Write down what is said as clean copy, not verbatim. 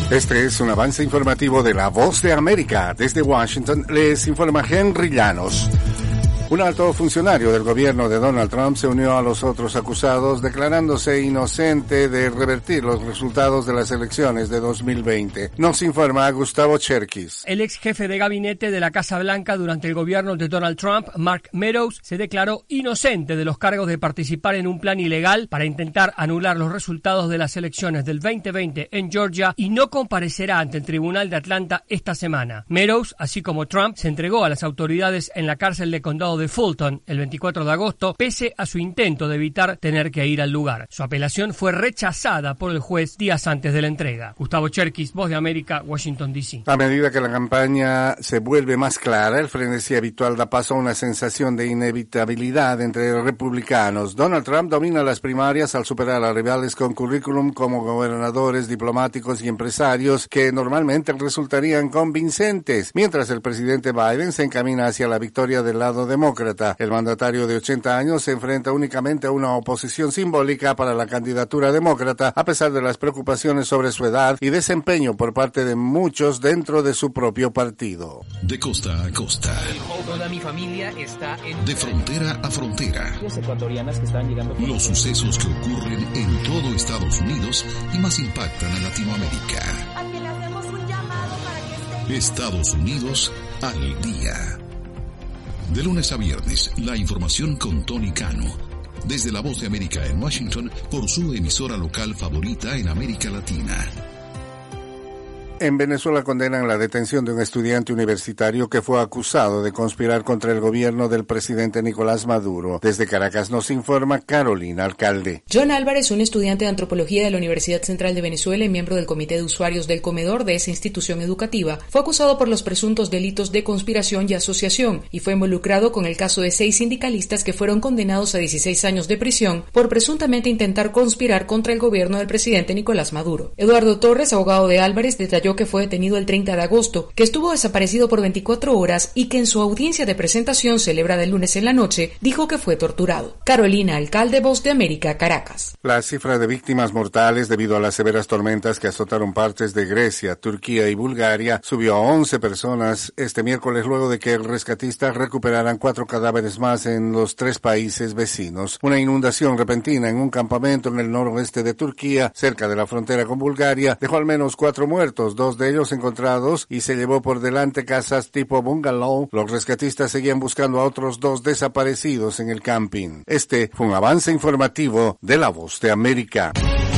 Este es un avance informativo de La Voz de América. Desde Washington les informa Henry Llanos. Un alto funcionario del gobierno de Donald Trump se unió a los otros acusados, declarándose inocente de revertir los resultados de las elecciones de 2020. Nos informa Gustavo Cherkis. El ex jefe de gabinete de la Casa Blanca durante el gobierno de Donald Trump, Mark Meadows, se declaró inocente de los cargos de participar en un plan ilegal para intentar anular los resultados de las elecciones del 2020 en Georgia y no comparecerá ante el Tribunal de Atlanta esta semana. Meadows, así como Trump, se entregó a las autoridades en la cárcel de condado de Fulton el 24 de agosto, pese a su intento de evitar tener que ir al lugar. Su apelación fue rechazada por el juez días antes de la entrega. Gustavo Cherkis, Voz de América, Washington, D.C. A medida que la campaña se vuelve más clara, el frenesí habitual da paso a una sensación de inevitabilidad entre republicanos. Donald Trump domina las primarias al superar a rivales con currículum como gobernadores, diplomáticos y empresarios que normalmente resultarían convincentes, mientras el presidente Biden se encamina hacia la victoria del lado demócrata. El mandatario de 80 años se enfrenta únicamente a una oposición simbólica para la candidatura demócrata, a pesar de las preocupaciones sobre su edad y desempeño por parte de muchos dentro de su propio partido. De costa a costa. Toda mi familia está de frontera a frontera. Ecuatorianas que están llegando. Los sucesos que ocurren en todo Estados Unidos y más impactan a Latinoamérica. Aquí le hacemos un llamado para que Estados Unidos al día. De lunes a viernes, la información con Tony Cano. Desde La Voz de América en Washington, por su emisora local favorita en América Latina. En Venezuela condenan la detención de un estudiante universitario que fue acusado de conspirar contra el gobierno del presidente Nicolás Maduro. Desde Caracas nos informa Carolina Alcalde. John Álvarez, un estudiante de antropología de la Universidad Central de Venezuela y miembro del comité de usuarios del comedor de esa institución educativa, fue acusado por los presuntos delitos de conspiración y asociación y fue involucrado con el caso de 6 sindicalistas que fueron condenados a 16 años de prisión por presuntamente intentar conspirar contra el gobierno del presidente Nicolás Maduro. Eduardo Torres, abogado de Álvarez, detalló que fue detenido el 30 de agosto, que estuvo desaparecido por 24 horas y que en su audiencia de presentación celebrada el lunes en la noche dijo que fue torturado. Carolina Alcalde, Voz de América, Caracas. La cifra de víctimas mortales debido a las severas tormentas que azotaron partes de Grecia, Turquía y Bulgaria subió a 11 personas este miércoles luego de que rescatistas recuperaran 4 cadáveres más en los 3 países vecinos. Una inundación repentina en un campamento en el noroeste de Turquía, cerca de la frontera con Bulgaria, dejó al menos 4 muertos, 2 de ellos encontrados, y se llevó por delante casas tipo bungalow. Los rescatistas seguían buscando a otros 2 desaparecidos en el camping. Este fue un avance informativo de La Voz de América.